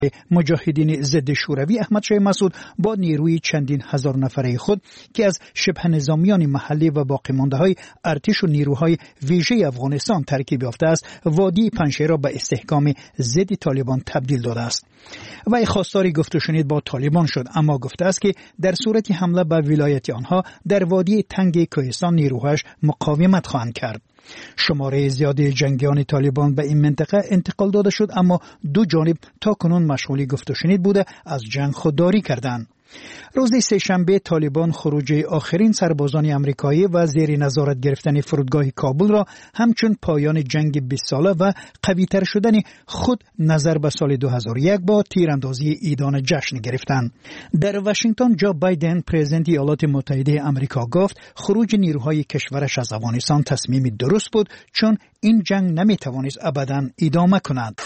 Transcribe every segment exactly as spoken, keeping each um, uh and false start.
مجاهدین ضد شوروی احمد شاه مسعود با نیروی چندین هزار نفره خود که از شبه نظامیان محلی و باقی مانده های ارتش و نیروهای ویژه افغانستان ترکیب یافته است، وادی پنجشیر را به استحکام ضد طالبان تبدیل داده است. و خواستار گفت و شنید با طالبان شد، اما گفته است که در صورت حمله به ولایت آنها در وادی تنگ کوهستان نیروهاش مقاومت خواهند کرد. شماره زیادی جنگیان طالبان به این منطقه انتقال داده شد، اما دو جانب تا کنون مشغول گفت و شنید بوده از جنگ خودداری کردند. روز سه‌شنبه طالبان خروج آخرین سربازان آمریکایی و زیر نظارت گرفتن فرودگاه کابل را همچون پایان جنگ بیست ساله و قوی‌تر شدن خود نظر به سال دو هزار و یک با تیراندازی ایدان جشن گرفتند. در واشنگتن جو بایدن پرزیدنت ایالات متحده آمریکا گفت خروج نیروهای کشورش از افغانستان تصمیمی درست بود، چون این جنگ نمیتوانست ابداً ادامه کند.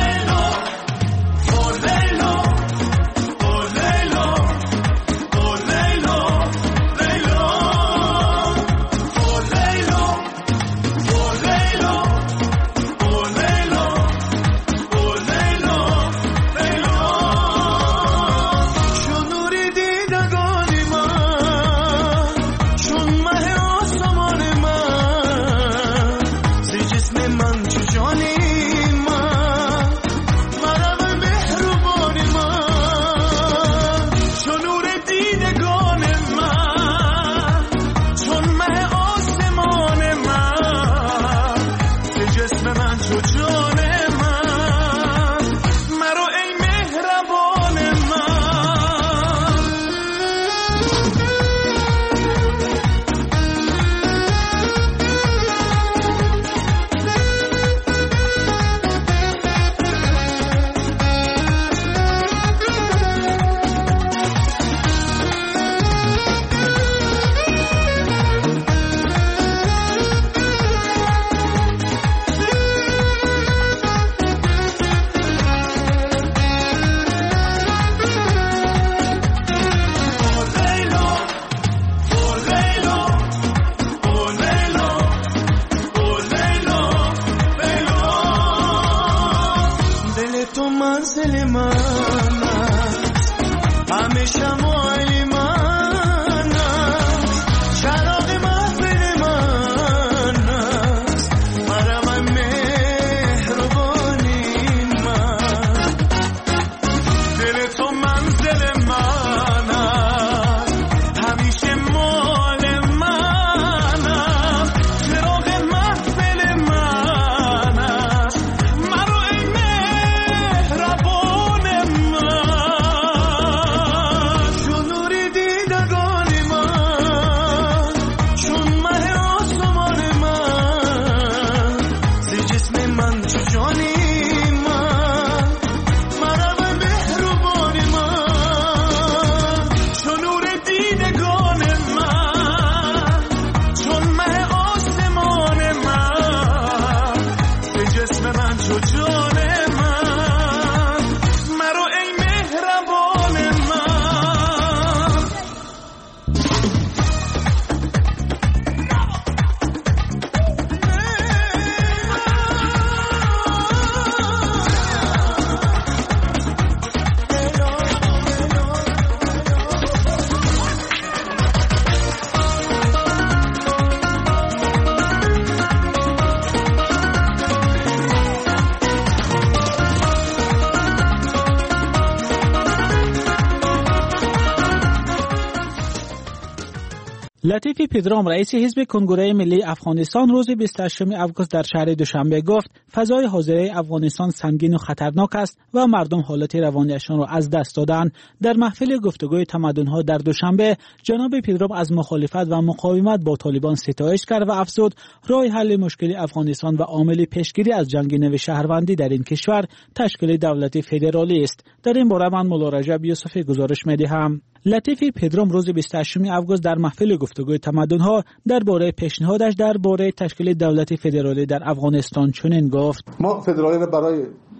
لطیفی پدرام رئیس حزب کنگره ملی افغانستان روز بیست و هشتم آگوست در شهر دوشنبه گفت فضای حاضره افغانستان سنگین و خطرناک است و مردم حالت روانیشان را از دست دادند. در محفل گفتگوی تمدن‌ها در دوشنبه جناب پدرام از مخالفت و مقاومت با طالبان ستایش کرد و افزود راه حل مشکل افغانستان و عامل پیشگیری از جنگ نو شهروندی در این کشور تشکیل دولت فدرالی است. در این باره من مولا رجب یوسفی گزارش می‌دهم. لطیفی پدرام روز بیست و هشتم آگوست در محفل گفتگوی تمدن‌ها درباره پیشنهادش درباره تشکیل دولت فدرالی در افغانستان چنین گفت: ما فدرالی را برای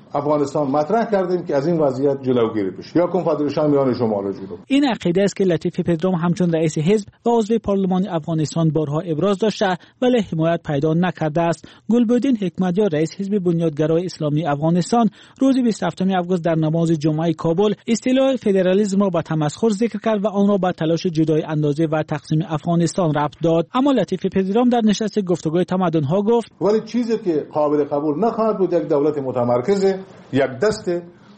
افغانستان مطرح کردیم که از این وضعیت جلوگیری بشه یا کنفدراسیون میان شمال و جنوب. این عقیده است که لطیف پدرام همچون رئیس حزب و عضو پارلمان افغانستان بارها ابراز داشته ولی حمایت پیدا نکرده است. گلبدین حکمتیار رئیس حزب بنیادگرای اسلامی افغانستان روز بیست و هفتم آگوست در نماز جمعه کابل اصطلاح فدرالیسم را به تمسخر ذکر کرد و آن را به تلاش جدای اندازی و تقسیم افغانستان ربط داد. اما لطیف پدرام در نشست گفتگوی تمدن‌ها گفت ولی چیزی که قابل قبول نخواهد بود یک دولت متمرکز، یک دست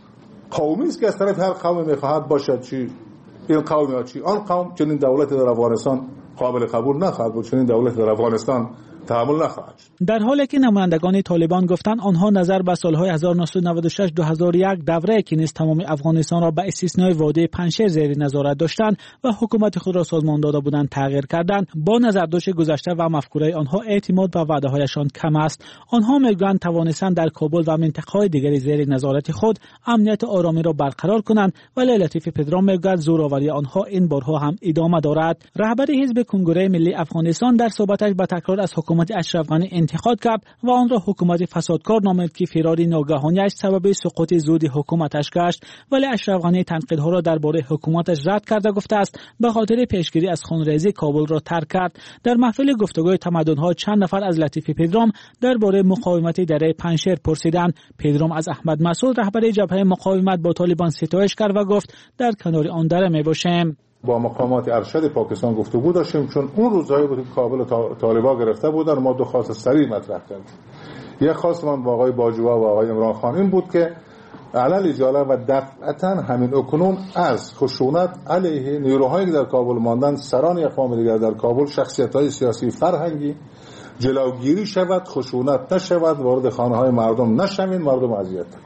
قومی است که از طرف هر قوم میخواهد باشد، چی این قوم یا چی آن قوم. چنین دولت در افغانستان قابل قبول نخواهد بود، چنین دولت در افغانستان تحمل نخواهد شد. در حالی که نمایندگان طالبان گفتند آنها نظر به سالهای هزار و نهصد و نود و شش تا دو هزار و یک دوره که نیز تمام افغانستان را به استثنای وادی پنجشیر زیر نظارت داشتند و حکومت خود را سازمان داده بودند تغییر کردند. با نظرداشت گذشته و مفکوره آنها اعتماد به وعده‌هایشان کم است. آنها میگویند توانستند در کابل و منطقه‌های دیگری زیر نظارت خود امنیت آرامی را برقرار کنند، ولی لطیف پدرام میگوید زوراوری آنها این بارها هم ادامه دارد. رهبر حزب کنگره ملی افغانستان در صحبتش به تکرار از حکومت اشرف غنی انتقاد کرد و آن را حکومت فسادکار نامید که فراری ناگهانی‌اش سبب سقوط زود حکومتش گشت، ولی اشرف غنی تنقیدها را درباره حکومتش رد کرده گفته است به خاطر پیشگیری از خونریزی کابل را ترک کرد. در محفل گفتگوی تمدن‌ها چند نفر از لطیف پدرام درباره مقاومت دره پنجشیر پرسیدند. پدرام از احمد مسعود رهبر جبهه مقاومت با طالبان ستایش کرد و گفت در کنار آن دره میباشیم. با مقامات ارشد پاکستان گفتگو داشتیم، چون اون روزایی بود که کابل طالبان گرفته بودن. ما دو خواست سریع مطرح کردیم. یک خواست من با آقای باجوا و آقای عمران خان این بود که علل اجاله و دفعتا همین اکنون از خشونت علیه نیروهایی که در کابل ماندن، سران اقوام دیگر در کابل، شخصیت‌های سیاسی فرهنگی جلوگیری شود، خشونت نشود، وارد خانه‌های مردم نشوین، مردم اذیت نکنند.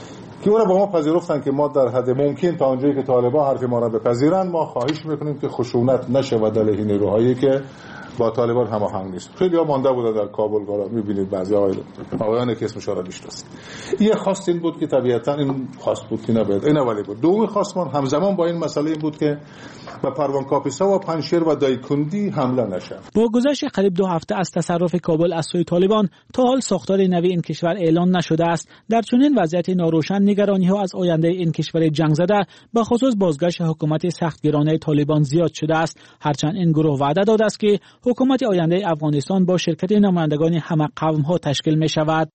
که اونا با ما پذیرفتن که ما در حد ممکن تا اونجایی که طالبان حرف ما را بپذیرن ما خواهش میکنیم که خشونت نشود علیه نیروهایی که با طالبان هماهنگ نیست. خیلی ها مانده بوده در کابل، حالا میبینید بعضی آقایان که اسمش را میشناسید. یه خواست این بود که طبیعتا این خواست بود که نباید این اولی بود. دومی خواستمان همزمان با این مسئله این بود که به پروان کاپیسا و پنجشیر و دایکندی حمله نشود. با گذشت قریب دو هفته از تصرف کابل از سوی طالبان تا حال ساختار نوی این کشور اعلان نشده است. در چنین وضعیت ناروشن نگرانی‌ها از آینده این کشور جنگ زده به خصوص بازگشت حکومت سختگیرانه طالبان زیاد شده است. هرچند این گروه وعده داده است که حکومت آینده افغانستان با شرکت نمایندگان همه قوم‌ها تشکیل می شود.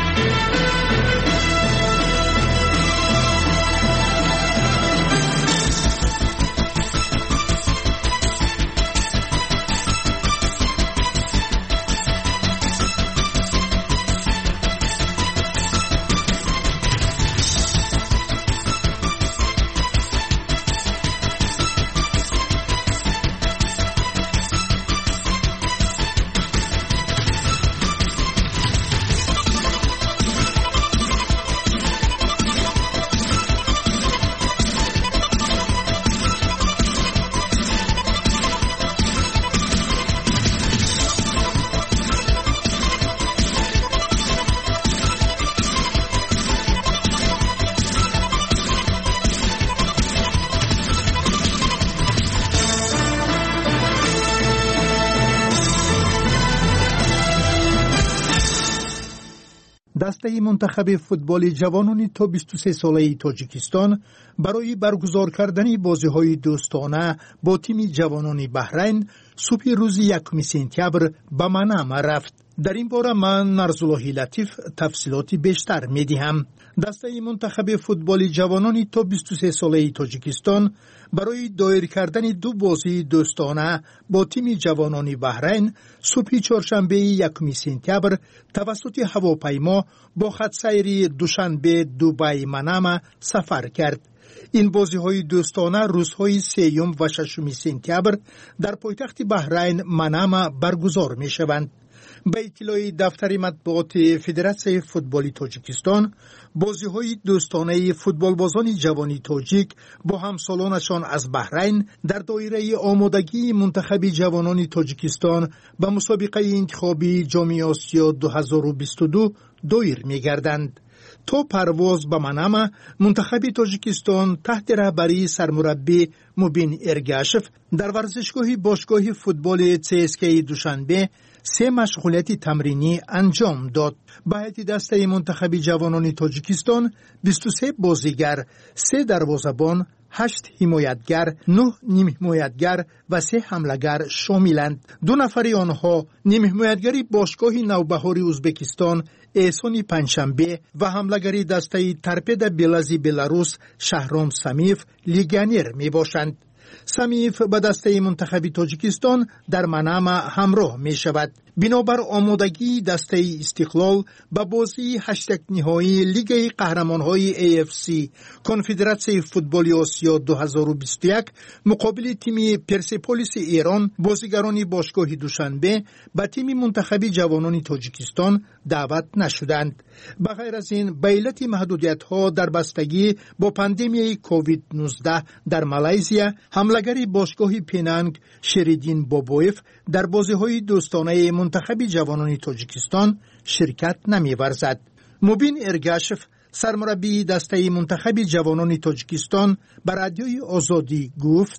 دسته منتخب فوتبال جوانان تا بیست و سه ساله تاجیکستان برای برگزار کردن بازی‌های دوستانه با تیم جوانان بحرین صبح روز یکم سپتامبر به منام رفت. در این باره من نرزالله لطیف تفصیلات بیشتر می‌دهم. دسته منتخب فوتبال جوانان تا بیست و سه ساله تاجیکستان برای دایر کردن دو بازی دوستانه با تیم جوانان بحرین صبح چهارشنبه یکم سپتامبر توسط هواپیما با خط سیر دوشنبه دبی منام سفر کرد. این بازی‌های دوستانه روزهای سوم و ششم سپتامبر در پایتخت بحرین منام برگزار می‌شوند. به اطلاع دفتر مطبوعات فدراسیون فوتبال تاجیکستان، بازی‌های دوستانه فوتبال بازان جوانی تاجیک با همسالانشان از بحرین در دایره آمادگی منتخب جوانان تاجیکستان به مسابقه انتخابی جام آسیا دو هزار و بیست و دو دایر می‌گردند. تا پرواز به منام، منتخب تاجیکستان تحت رهبری سرمربی مبین ارگاشف در ورزشگاه باشگاه فوتبال سی اس کی دوشنبه سه مشغولیت تمرینی انجام داد. به هیئت دسته منتخب جوانان تاجیکستان بیست و سه بازیگر، سه دروازه‌بان، هشت حمایتگر، نه نیم حمایتگر و سه حمله‌گر شاملند. دو نفر آنها نیم حمایتگری باشگاه نوبهار ازبکستان احسان پنجشنبه و حمله‌گری دسته ترپید بلازی بلاروس شهرام سمیف لیگانر می باشند. سمیف به دسته منتخب تاجیکستان در منامه همراه می شود. بنابر آمادگی دسته استقلال به بازی هشتگ نهایی لیگ قهرمان‌های ای اف سی کنفدراسیون فوتبال آسیا دو هزار و بیست و یک مقابل تیم پرسپولیس ایران بازیگران باشگاه دوشنبه به تیم منتخب جوانان تاجیکستان دعوت نشدند. به غیر از این به علت محدودیت‌ها در بستگی با پاندمی کووید نوزده در مالزیا حمله‌گر باشگاه پینانگ شریدین بابویف در بازی‌های دوستانه منتخب جوانان تاجیکستان شرکت نمی‌ورزد. مبین ارگاشف سرمربی دسته منتخب جوانان تاجیکستان به رادیوی آزادی گفت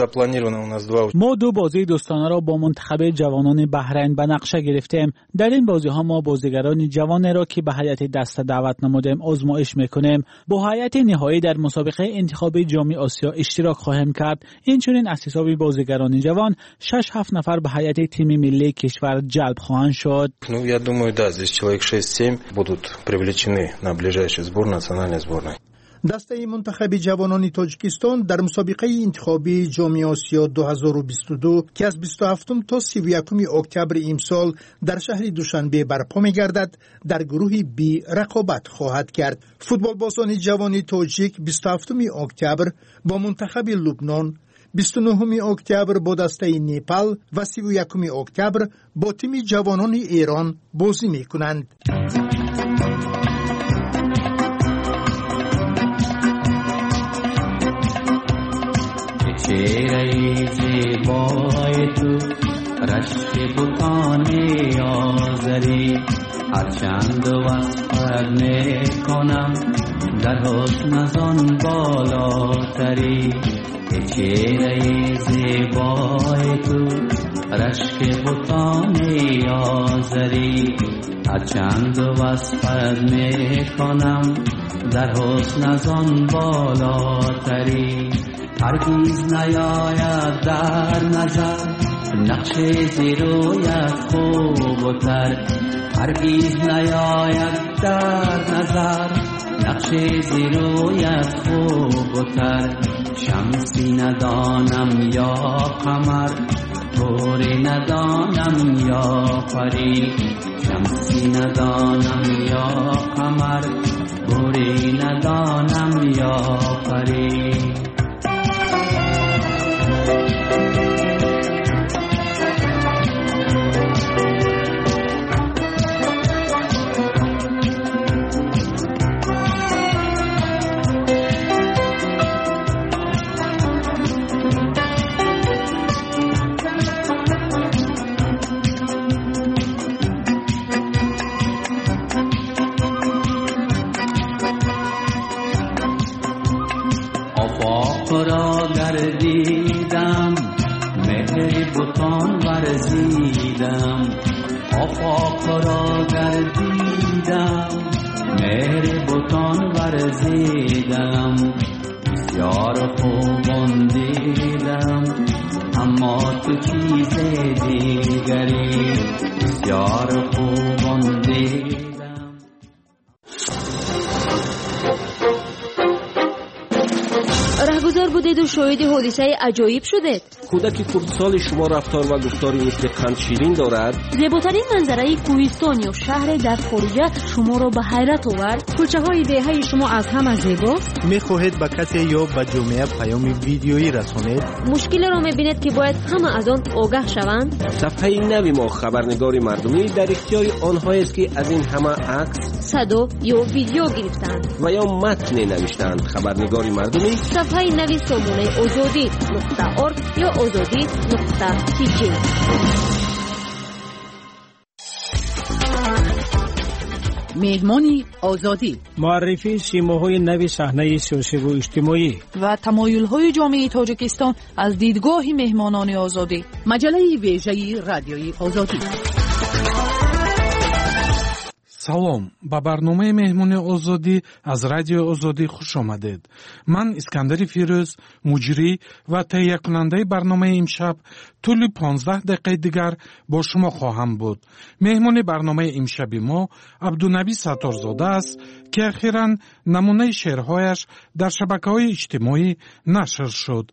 ما دو بازی دوستانه را با منتخب جوانان بحرین به نقشه گرفتیم. در این بازی ها ما بازیگران جوان را که به هیئت دسته دعوت نمودیم آزمایش میکنیم. با هیئت نهایی در مسابقه انتخابی جام آسیا اشتراک خواهیم کرد. اینچنین از حساب بازیگران جوان شش هفت نفر به هیئت تیم ملی کشور جلب خواهند شد. Ну, я думаю, да, здесь человек шесть-семь будут привлечены на ближайший сбор национальной сборной. دسته منتخب جوانان تاجیکستان در مسابقه انتخابی جام آسیا دو هزار و بیست و دو که از بیست و هفتم تا سی و یکم اکتبر امسال در شهر دوشنبه برپا می‌گردد در گروه بی رقابت خواهد کرد. فوتبال بازان جوان تاجیک بیست و هفتم اکتبر با منتخب لبنان، بیست و نهم اکتبر با دسته نپال و سی و یکم اکتبر با تیم جوانان ایران بازی می‌کنند. چهره زیبای تو رشک بتان آزری هرچند وصفت میکنم در حسن از آن بالاتری. چهره زیبای تو رشک بتان آزری هرچند وصفت میکنم در حسن از آن بالاتری. هرگیز نیاید در نظر نقش زیرویت خوب و تر. هرگیز نیاید در نظر نقش زیرویت خوب و تر. شمسی ندانم یا قمر گوری ندانم یا پری. شمسی ندانم یا قمر گوری ندانم یا پری. را گردیدم مهر بتان ورزیدم. آفاق را گردیدم مهر بتان ورزیدم. بسیار خوبان دیدم اما تو چیز دیگری. بسیار خوبان دیدم. رهگذار بودید و شاهد حادثه عجایب شدید. کودک خردسال شما رفتار و گفتاری مثل قند شیرین دارد. زیباترین منظره کوهستان یا شهر در خارجه شما را به حیرت آورد. کوچه های دهه شما از همه زیبا. میخواهید به کسی یا به جامعه پیام ویدیویی رسانید؟ مشکل را میبینید که باید همه از آن آگاه شوند. صفحه نوی ما خبرنگار مردمی در اختیار آنهایی است که از این همه عکس، صدا یا ویدیو گرفتند و یا متن نوشتند. خبرنگار مردمی صفحه نوی سامانه آزادی نقطه ارگ یا آزادی نقطه تی جی. مهمانی آزادی، معرفی سیماهای نوی صحنه سیاسی و اجتماعی و تمایل‌های جامعه تاجیکستان از دیدگاه مهمانان آزادی. مجله ویژه رادیوی آزادی. салом, ба барномаи меҳмони озодӣ аз радиои озодӣ хуш омадед. ман Искандари Фирӯз, муҷрӣ ва таҳиякунандаи барномаи имшаб тӯли понздаҳ дақиқаи дигар бо шумо хоҳам буд. меҳмони барномаи имшаби мо Абдунаби Сатторзода аст, ки ахиран намунаи шеърҳояш дар шабакаҳои иҷтимоӣ нашр шуд.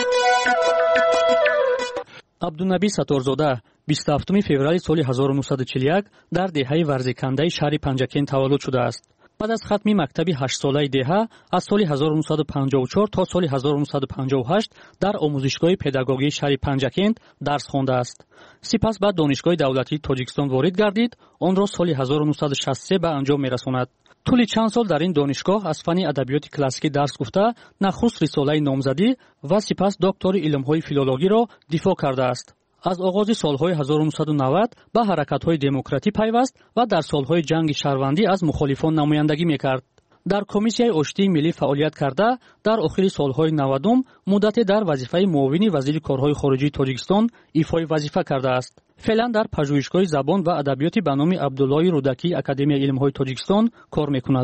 абдунаби Сатторзода бисту ҳафтуми феврали соли ҳазору нуҳсаду чилу як дар деҳаи варзикандаи шаҳри Панҷакен таваллуд шудааст. баъд аз хатми мактаби ҳаштсолаи деҳа аз соли ҳазору нуҳсаду панҷоҳу чор то соли ҳазору нуҳсаду панҷоҳу ҳашт дар омӯзишгоҳи педагогии шаҳри Панҷакен дарс хондааст. сипас ба донишгоҳи давлатии Тоҷикистон ворид гардид, онро соли ҳазору нуҳсаду шасту се ба анҷом мерасонад. тӯли чанд сол дар ин донишгоҳ аз фанни адабиёти классикӣ дарс гуфта, нахуст рисолаи номзадӣ ва сипас доктори илмҳои филологиро дифоъ кардааст. аз оғози солҳои ҳазору нуҳсаду навад ба ҳаракатҳои демократӣ пайваст ва дар солҳои ҷанги шаҳрвандӣ аз мухолифон намояндагӣ мекард. дар комиссияи оштии миллӣ фаъолият карда, дар охири солҳои навадум муддате дар вазифаи муовини вазири корҳои хориҷии Тоҷикистон ифои вазифа кардааст. феълан дар пажӯҳишгоҳи забон ва адабиёти ба номи Абдуллои Рӯдакии Академияи илмҳои Тоҷикистон кор мекунад.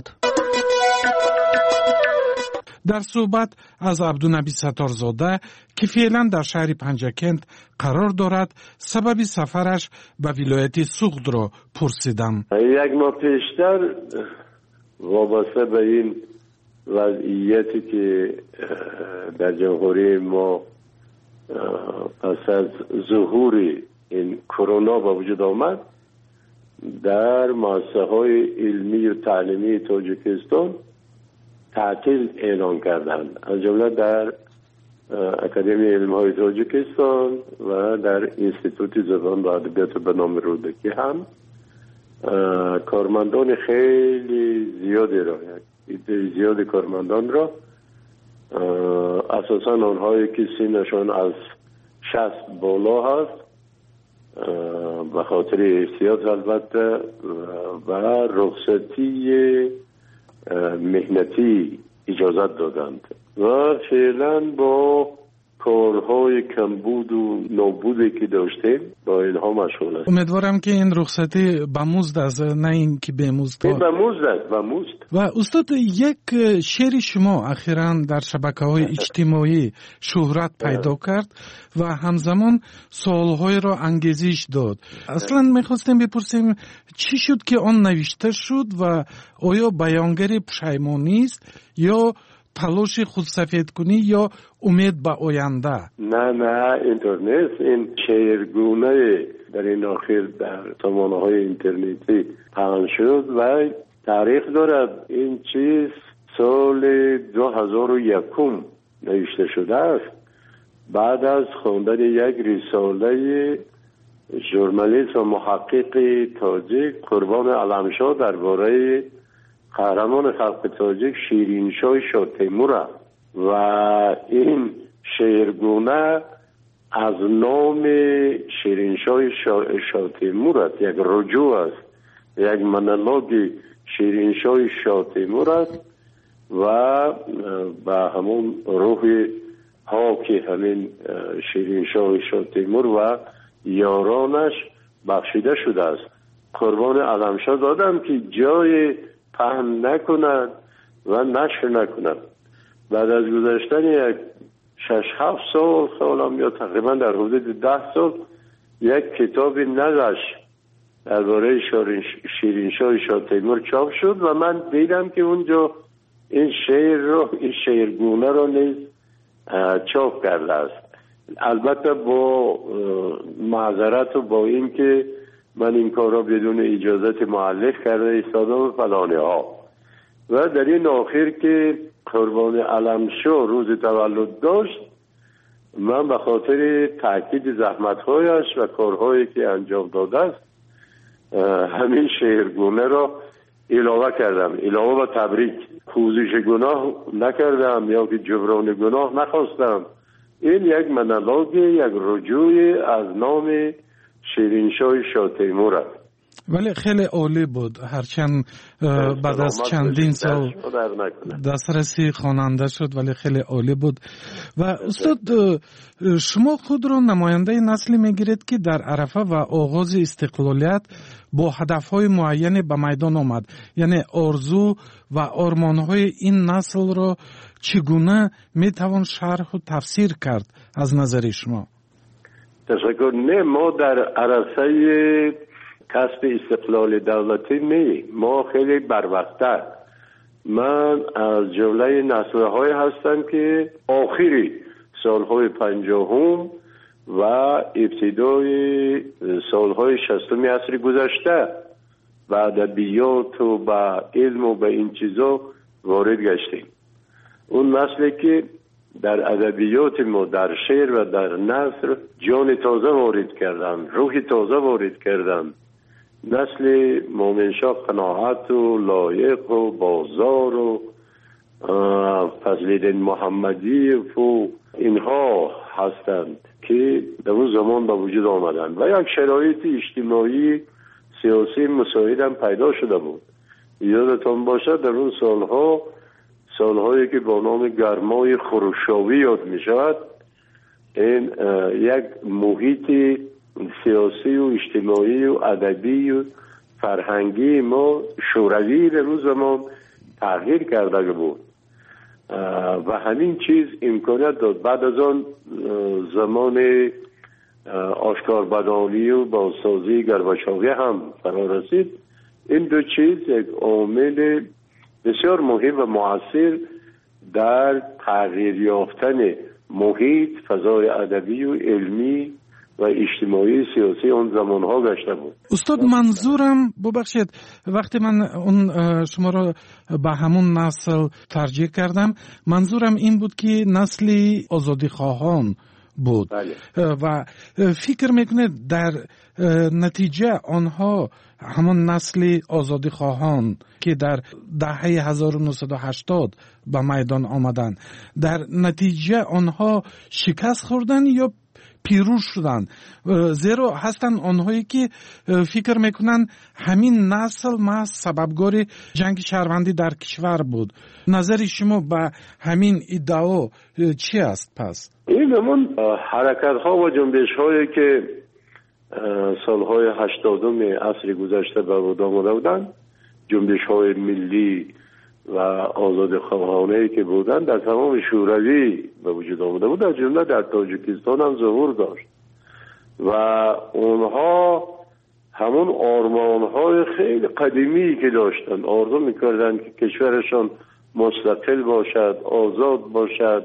дар суҳбат аз Абдунаби Сатторзода, ки феълан дар шаҳри Панҷакент қарор дорад, сабаби сафараш ба вилояти Суғдро пурсидам. як моҳ пештар вобаста ба ин вазъияте ки дар ҷумҳурии мо пас аз зуҳури ин корона ба вуҷуд омад, дар муассисаҳои илмию таълимии Тоҷикистон تعطیل اعلان کردند، از جمله در اکادمی علم‌های تاجیکستان و در انستیتوت زبان و ادبیات به نام رودکی هم کارمندان خیلی زیادی را عده زیادی کارمندان را اساساً آنهایی که سنشان از شصت بالا هست به خاطر احتیاط البته و رخصتی مهنتی اجازت دادند و فعلا با کارهای کمبود و نابودی که داشتیم با اینها مشغول است. امیدوارم که این رخصتی به مزد است، نه این که به مزد. به مزد است، به مزد. و استاد، یک شعر شما اخیراً در شبکه‌های اجتماعی شهرت پیدا کرد و همزمان سوال‌های را انگیزش داد. اصلاً می‌خواستیم بپرسیم چی شد که آن نوشته شد و آیا بیانگر پشیمانی است یا تلاش خودسفید کنی یا امید به آینده؟ نه نه اینطور نیست. این شعرگونه در این آخر در سامانه‌های اینترنتی پخش شد و تاریخ دارد. این چیز سال دو هزار و یک نوشته شده است، بعد از خواندن یک رساله ژورنالیست و محقق تاجیک قربان علمشاه درباره قهرمان خلق تاجیک شیرینشاه شاه تیمور و این شعرگونه از نام شیرینشاه شاه تیمور است، یک رجوع است، یک مونولوگ شیرینشاه شاه تیمور است و با همون روح پاک همین شیرینشاه شاه تیمور و یارانش بخشیده شده است. قربان علمشاه دادم که جای پهن نکنند و نشر نکنند. بعد از گذشتن یک شش هفت سال سالم یا تقریبا در حدود ده سال یک کتاب نقش درباره شیرینشاه شاه تیمور چاپ شد و من دیدم که اونجا این شعر رو این شعرگونه رو نیز چاپ کرده است. البته با معذرت و با این که من این کار را بدون اجازت مؤلف کرده ایستادم و فلانه ها. و در این آخر که قربان علمشاه روز تولد داشت، من به خاطر تاکید زحمت‌هایش و کارهایی که انجام داده است همین شعرگونه را علاوه کردم، علاوه به تبریک. پوزش گناه نکردم یا که جبران گناه نخواستم. این یک مونولوگ، یک رجوع از نام شیرینشاه شاه تیمور است. ولی خیلی عالی بود، هرچند بعد از چندین سال دسترسی خواننده شد ولی خیلی عالی بود. و استاد شما خود را نماینده نسلی میگیرید که در عرفه و آغاز استقلالیت با هدفهای معینی به میدان آمد، یعنی آرزو و آرمانهای این نسل را چگونه میتوان شرح و تفسیر کرد از نظر شما؟ تشکر. نه، ما در عرصه کسب استقلال دولتی نه، ما خیلی بروقت‌تر. من از جمله نسل‌های هستم که آخری سالهای پنجاهم و ابتدای سالهای شصتم عصر گذشته به ادبیات و به علم و به این چیزا وارد گشتیم. اون نسلی که در ادبیات ما، در شعر و در نثر جان تازه وارد کردن، روح تازه وارد کردن. نسل مومنشاه قناعت و لایق و بازار و فضل‌الدین محمدی و اینها هستند که در اون زمان به وجود آمدن و یک شرایط اجتماعی سیاسی مساعد هم پیدا شده بود. یادتان باشد در اون سالها، سالهایی که با نام گرمای خروشاوی یاد می شود، این یک محیط سیاسی و اجتماعی و ادبی و فرهنگی ما شوروی در اون زمان تغییر کرده بود و همین چیز امکانیت داد. بعد از آن زمان آشکار بدانی و بازسازی گرباچوی هم فرا رسید. این دو چیز یک عامل بسیار مهم و مؤثر در تغییر یافتن محیط، فضای ادبی و علمی و اجتماعی سیاسی اون زمانها گشته بود. استاد منظورم ببخشید، وقتی من اون شما را به همون نسل ترجیح کردم، منظورم این بود که نسلی آزادی خواهان بود. بله. و فکر میکنه در نتیجه آنها همون نسل آزادی خواهان که در دهه هزار و نهصد و هشتاد به میدان آمدن، در نتیجه آنها شکست خوردن یا پیروز شدن؟ زیرا هستن آنهایی که فکر میکنن همین نسل محض سببگار جنگ شهروندی در کشور بود. نظر شما به همین ادعا چی است پس؟ این همون حرکت ها و جنبش هایی که سالهای هشتادم عصر گذشته به وجود آمده بودند، جنبش های ملی و آزاد خواهانه که بودند در تمام شوروی به وجود آمده بود، در جمله در تاجیکستان هم ظهور داشت و اونها همون آرمان های خیلی قدیمی که داشتن، آرزو میکردن که کشورشان مستقل باشد، آزاد باشد،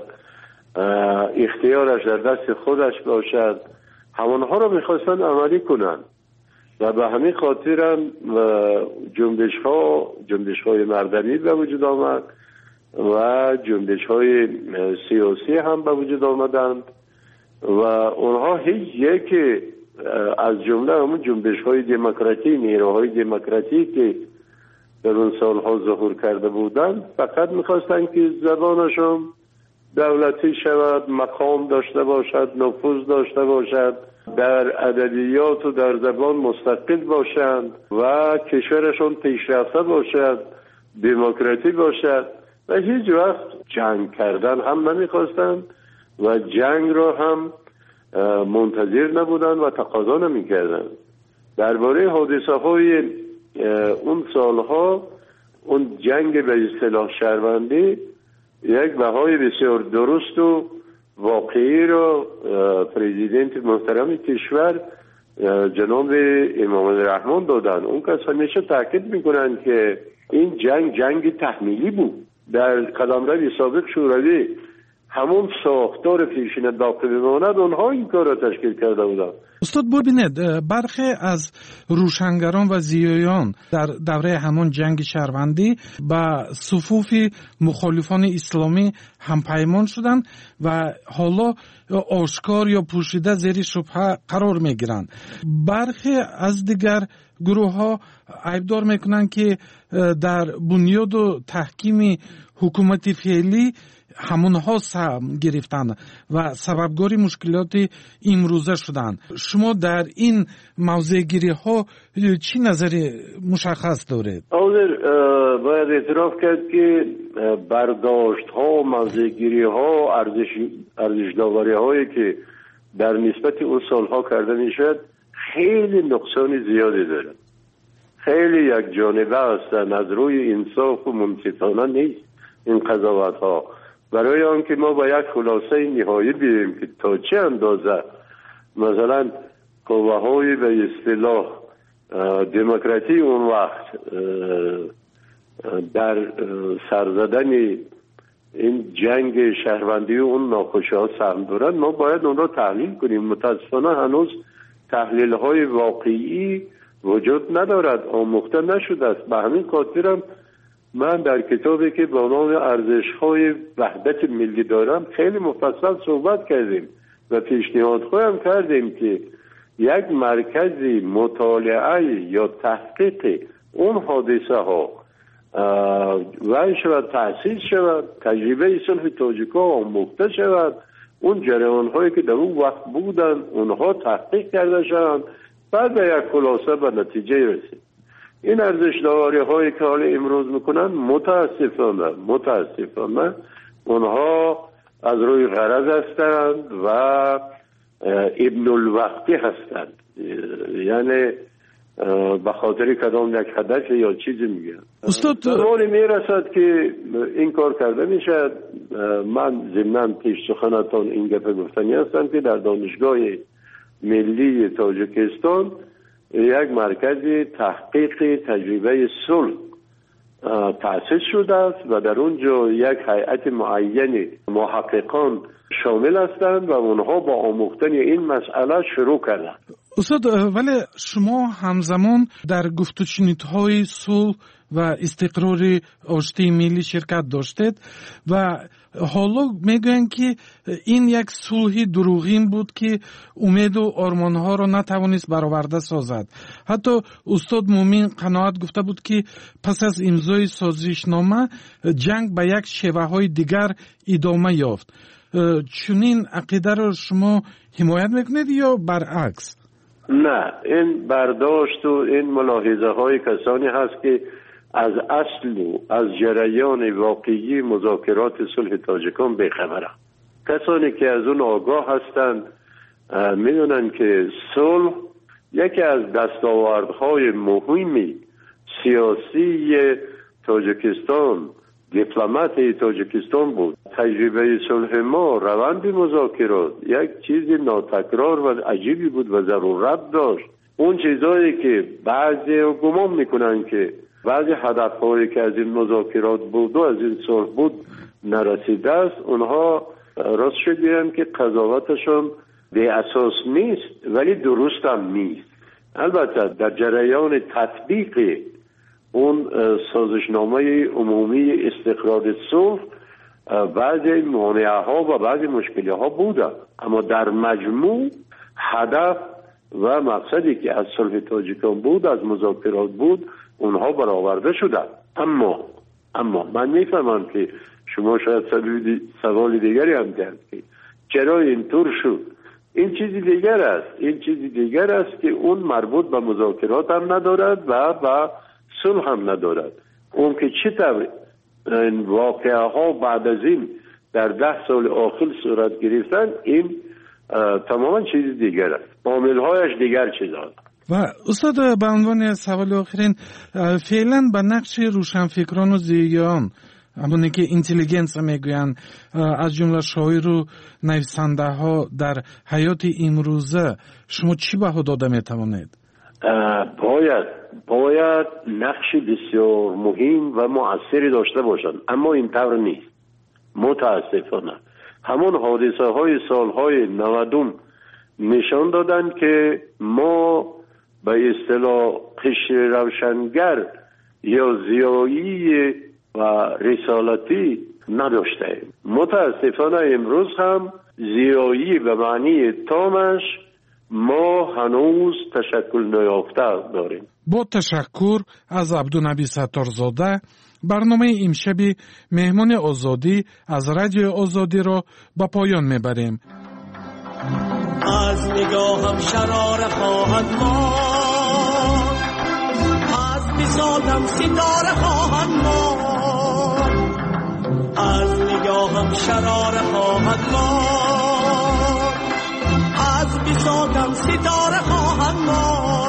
اختیارش در دست خودش باشد، همونها رو میخواستن عملی کنن و به همین خاطر هم جنبش ها جنبش های مردمی به وجود آمد و جنبش های سیاسی هم به وجود آمدند و اونها هیچ یک از جمله همون جنبش های دموکراتی، نیروهای دموکراتی که در اون سالها ظهور کرده بودند فقط میخواستن که زبانشون دولتی شود، مقام داشته باشد، نفوذ داشته باشد، در ادبیات و در زبان مستقل باشند و کشورشون پیشرفته باشد، دموکراتی باشد و هیچ وقت جنگ کردن هم نمیخواستند و جنگ را هم منتظر نبودند و تقاضا نمیکردند. درباره حادثه های اون سالها، اون جنگ به اصطلاح شهروندی یک بهای بسیار درست و واقعی رو پرزیدنت محترم کشور جناب امام الرحمن دادن. اون کس همیشه تاکید میکنن که این جنگ جنگ تحمیلی بود. در قلمرو سابق شوروی همون ساختار پیشین باقی بماند، اونها این کار را تشکیل کرده بودن. استاد ببینید، برخی از روشنگران و زیایان در دوره همون جنگ شهروندی با صفوف مخالفان اسلامی همپیمان شدند و حالا آشکار یا پوشیده زیر شبهه قرار میگیرند. برخی از دیگر گروه ها عیبدار میکنند که در بنیاد و تحکیم حکومت فعلی همونها سهم گرفتن و سببگاری مشکلات امروزه شدن. شما در این موضوع گیری ها چی نظری مشخص دارید؟ حاضر باید اعتراف کرد که برداشت ها، موضوع گیری ها، ارزش ارزش داوری هایی که در نسبت اون سالها کرده میشد خیلی نقصان زیادی دارد، خیلی یک جانبه هستند، از روی انصاف و منصفانه نیست این قضاوت ها. برای آنکه ما با یک خلاصه نهایی بیاییم که تا چه اندازه مثلا قوه های به اصطلاح دموکراتی اون وقت در سرزدن این جنگ شهروندی و اون ناخوشی ها سهم دارن، ما باید اون را تحلیل کنیم. متاسفانه هنوز تحلیل های واقعی وجود ندارد، آموخته نشده است. به همین خاطرم من در کتابی که با نام ارزش های وحدت ملی دارم خیلی مفصل صحبت کردیم و پیشنهاد خواهم کردیم که یک مرکزی مطالعه یا تحقیق اون حادثه ها و شود تأسیس شود، تجربه صلح تاجیک‌ها آموخته شود، اون جریان هایی که در اون وقت بودن اونها تحقیق کرده شوند، بعد به یک خلاصه به نتیجه رسید. این ارزش داوری هایی که حالا امروز میکنن متاسفانه متاسفانه اونها از روی غرض هستند و ابن الوقتی هستند، یعنی به خاطر کدام یک هدف یا چیزی میگن. استاد زمانی میرسد که این کار کرده میشد. من ضمناً پیش سخنتان این گپ گفتنی هستم که در دانشگاه ملی تاجیکستان یک مرکز تحقیق تجربه صلح تأسیس شده است و در اونجا یک هیئت معین محققان شامل هستند و اونها با آموختن این مسئله شروع کردند. استاد ولی شما همزمان در گفت و شنودهای صلح و استقرار آشتی ملی شرکت داشتید و حالا میگوین که این یک صلح دروغین بود که امید و آرمانها را نتوانست برآورده سازد. حتی استاد مومین قناعت گفته بود که پس از امضای سازشنامه جنگ به یک شیوه های دیگر ادامه یافت. چنین عقیده را شما حمایت میکنید یا برعکس؟ نه، این برداشت و این ملاحظه های کسانی هست که از اصل و از جریان واقعی مذاکرات صلح تاجیکان بیخبرند. کسانی که از اون آگاه هستند میدونن که صلح یکی از دستاوردهای مهمی سیاسی تاجیکستان، دیپلمات تاجیکستان بود. تجربه صلح ما، روند مذاکرات یک چیز ناتکرار و عجیبی بود و ضرورت داشت. اون چیزایی که بعضی گمان میکنن که بعضی هدفهایی که از این مذاکرات بود و از این صلح بود نرسیده است، اونها راست شد بیان که قضاوتشون بی اساس نیست ولی درست هم نیست. البته در جریان تطبیق اون سازشنامه عمومی استقرار صلح بعضی مانعه ها و بعضی مشکلی ها بوده، اما در مجموع هدف و مقصدی که از صلح تاجیکان بود، از مذاکرات بود، اونها برآورده شده. اما اما من میفهمم که شما شاید سوال دیگری هم کرد که چرا اینطور شد. این چیزی دیگر است این چیزی دیگر است که اون مربوط به مذاکرات هم ندارد و به صلح هم ندارد. اون که چطور این واقعه ها بعد از این در ده سال آخر صورت گرفتن، این تماما چیز دیگر است، عامل هایش دیگر چیز است. و استاد به عنوان سوال آخرین، فعلا به نقش روشنفکران و زیگیان، همونی که اینتلیجنس میگوین، از جمله شاعر و نویسنده ها در حیات امروزه، شما چی بها داده میتوانید؟ باید باید نقش بسیار مهم و مؤثری داشته باشند، اما این طور نیست. متاسفانه همون حادثه های سالهای نودم نشان دادن که ما به اصطلاح قشر روشنگر یا زیایی و رسالتی نداشتیم. متاسفانه امروز هم زیایی به معنی تامش ما هنوز تشکل نیافته داریم. با تشکر از عبدالنبی ستارزاده، برنامه امشب مهمان آزادی از رادیو آزادی را به پایان میبریم. از نگاهم شرار خواهد ماند، از بساطم ستاره خواهد ماند، از نگاهم شرار خواهد ماند، از بساطم ستاره خواهد ماند.